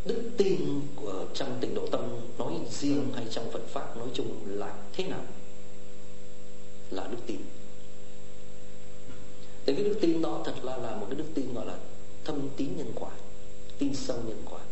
đức tin của trong Tịnh Độ Tông nói riêng hay trong Phật pháp nói chung là thế nào là đức tin. Thì cái đức tin đó thật là một cái đức tin gọi là thâm tín nhân quả, tin sâu nhân quả.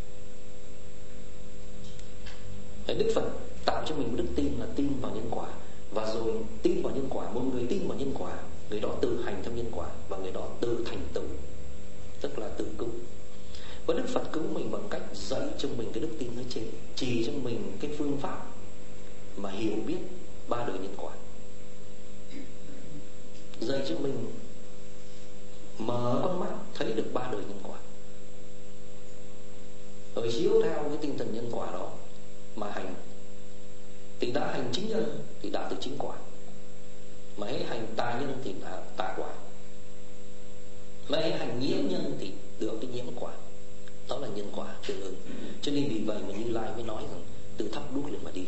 Đức Phật tạo cho mình một đức tin là tin vào nhân quả. Và rồi tin vào nhân quả, một người tin vào nhân quả, người đó tự hành theo nhân quả và người đó tự thành tựu, tức là tự cứu. Và Đức Phật cứu mình bằng cách dạy cho mình cái đức tin nói trên, chỉ cho mình cái phương pháp mà hiểu biết ba đời nhân quả, dạy cho mình mở con mắt thấy được ba đời nhân quả, rồi chiếu theo cái tinh thần nhân quả đó mà hành. Thì đã hành chính nhân thì đạt được chính quả, mà hễ hành tà nhân thì là tà quả, mà hễ hành nhiễm nhân thì được cái nhiễm quả. Đó là nhân quả tương ứng. Cho nên vì vậy mà Như Lai mới nói rằng từ thắp đuốc lên mà đi.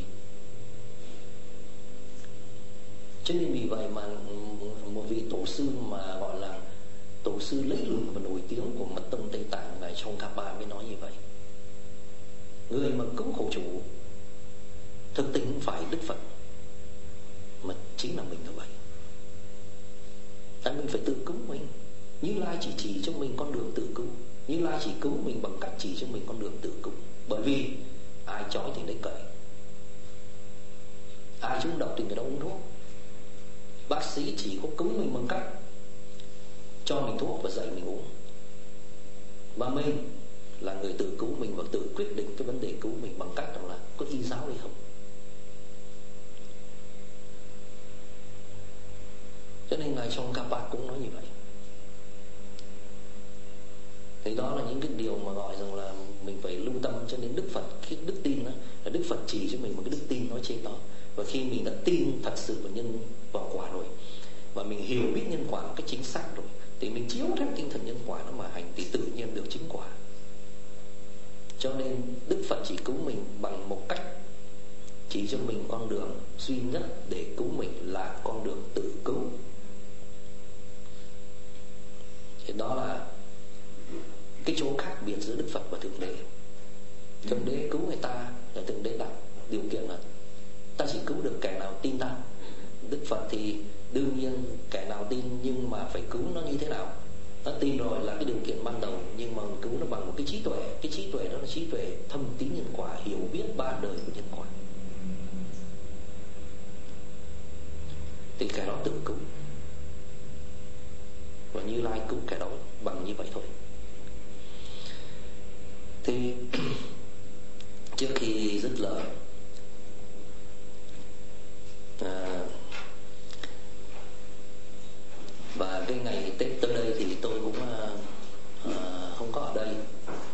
Cho nên vì vậy mà một vị tổ sư mà gọi là tổ sư lấy lừng và nổi tiếng của mật tông Tây Tạng, ngài Tsongkhapa mới nói như vậy: người mà cứu khổ chủ thực tình không phải Đức Phật mà chính là mình như vậy. Tại mình phải tự cứu mình. Như Lai chỉ cho mình con đường tự cứu. Như Lai chỉ cứu mình bằng cách chỉ cho mình con đường tự cứu. Bởi vì ai chói thì lấy cởi, ai trúng độc thì người đó uống thuốc. Bác sĩ chỉ có cứu mình bằng cách cho mình thuốc và dạy mình uống. Và mình là người tự cứu mình và tự quyết định cái vấn đề cứu mình bằng cách là có y giáo hay không. Cho nên ngài Tsongkhapa cũng nói như vậy. Thì đó là những cái điều mà gọi rằng là mình phải lưu tâm. Cho nên Đức Phật, cái đức tin đó là Đức Phật chỉ cho mình một cái đức tin nói trên đó. Và khi mình đã tin thật sự vào nhân vào quả rồi, và mình hiểu biết nhân quả một cách chính xác rồi, thì mình chiếu theo tinh thần nhân quả nó mà hành, thì tự nhiên được chính quả. Cho nên Đức Phật chỉ cứu mình bằng một cách, chỉ cho mình con đường duy nhất để cứu mình là con đường tự cứu. Thì đó là cái chỗ khác biệt giữa Đức Phật và Thượng Đế. Thượng Đế cứu người ta là Thượng Đế đặt điều kiện là ta chỉ cứu được kẻ nào tin ta. Đức Phật thì đương nhiên kẻ nào tin, nhưng mà phải cứu nó như thế nào. Nó tin rồi là cái điều kiện ban đầu, nhưng mà cứu nó bằng một cái trí tuệ. Cái trí tuệ đó là trí tuệ thâm tín nhân quả, hiểu biết ba đời của nhân quả. Thì kẻ đó tự cứu, và Như Lai cứu kẻ đó bằng như vậy thôi. Thì trước khi dứt lời, và cái ngày Tết tới đây thì tôi cũng không có ở đây,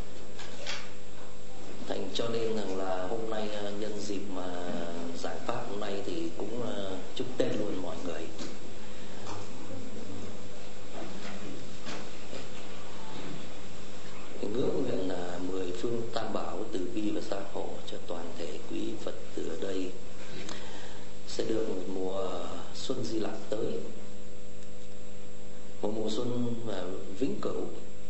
thành cho nên rằng là hôm nay nhân dịp mà giải pháp hôm nay thì cũng chúc Tết luôn mọi người. Ngưỡng nguyện là 10 phương tam bảo từ bi và gia hộ cho toàn thể quý Phật tử ở đây sẽ được một mùa xuân Di Lặc tới, một mùa xuân vĩnh cửu,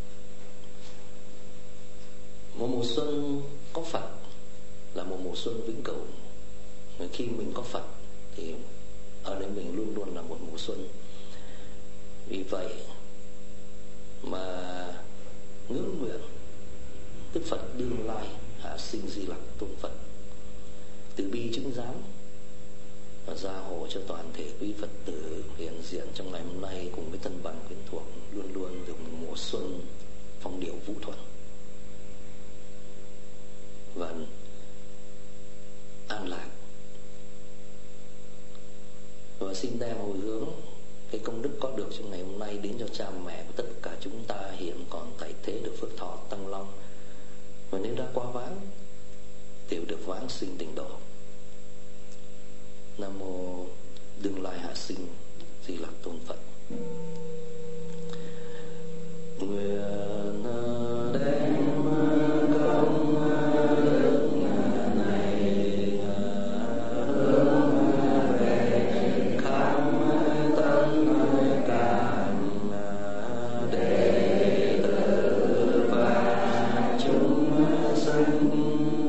một mùa xuân có Phật là một mùa xuân vĩnh cửu. Khi mình có Phật thì ở đây mình luôn luôn là một mùa xuân. Vì vậy mà ngưỡng nguyện Đức Phật đương lai hạ sinh Di Lặc Tôn Phật từ bi chứng giám và gia hộ cho toàn thể quý Phật tử hiện diện trong ngày hôm nay cùng với thân bằng quyến thuộc luôn luôn được mùa xuân phong điệu vũ thuận và an lạc. Và xin đem hồi hướng cái công đức có được trong ngày hôm nay đến cho cha mẹ của tất cả chúng ta hiện còn tại thế được phước thọ tăng long, và nếu đã qua vãng đều được vãng sinh tịnh độ. Nam mô đương lai hạ sinh Di Lặc Tôn Phật. Nguyện đem công đức này hướng về khắp tất cả đệ tử và chúng sanh